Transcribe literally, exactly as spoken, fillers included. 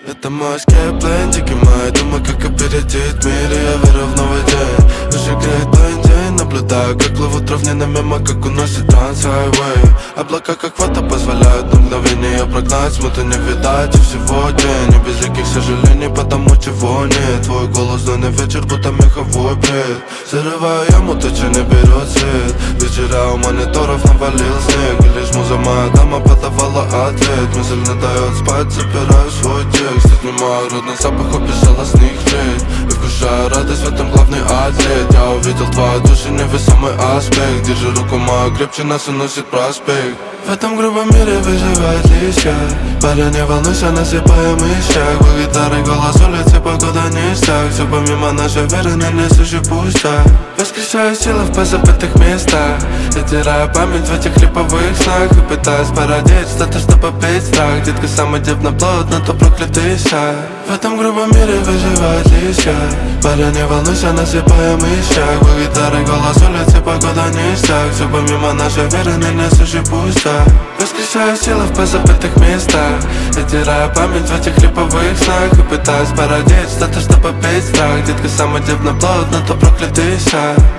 Это мой скеплентик и моя дума, как опередить в мире. Я верю в новый день, уже греет день, день. Наблюдаю, как плывут равнины мимо, как уносит транс-хайвей. Облака, как вода, позволяют на мгновение прогнать смуту, не видать и всего день. И без легких сожалений, потому чего нет. Твой голос на вечер, будто меховой бред. Зарываю яму, тучи не берет свет. Вечера у мониторов навалил снег, и лишь муза моя дама подавала ответ. Мысль не дает спать, запираю свой текст. Отнимаю родный запах, убежала с них жить. И вкушаю радость, в этом главный атлет. Я увидел твою душу, невесомый аспект. Держи руку мою крепче, нас уносит проспект. В этом грубом мире выживает лишь я. Парень, не волнуйся, насыпаем ищак. У гитары голос улицы, погода ништяк. Все помимо нашей веры, на несущий пустяк. Воскрешаю силы в позабытых местах. Затираю память в этих липовых снах. И пытаюсь породить что-то, что попить страх. Детка самодельно плод, на то проклятый шаг. В этом грубом мире выживает лишь я. Парень, не волнуйся, насыпаем ищак. У гитары голос улицы, погода ништяк. Все помимо нашей веры, на несущий пустяк. Воскрешаю силы в позабытых местах. Затираю память в этих липовых снах. И пытаюсь породить что-то, что попить страх. Детка самодельно плод, на то проклятый шаг.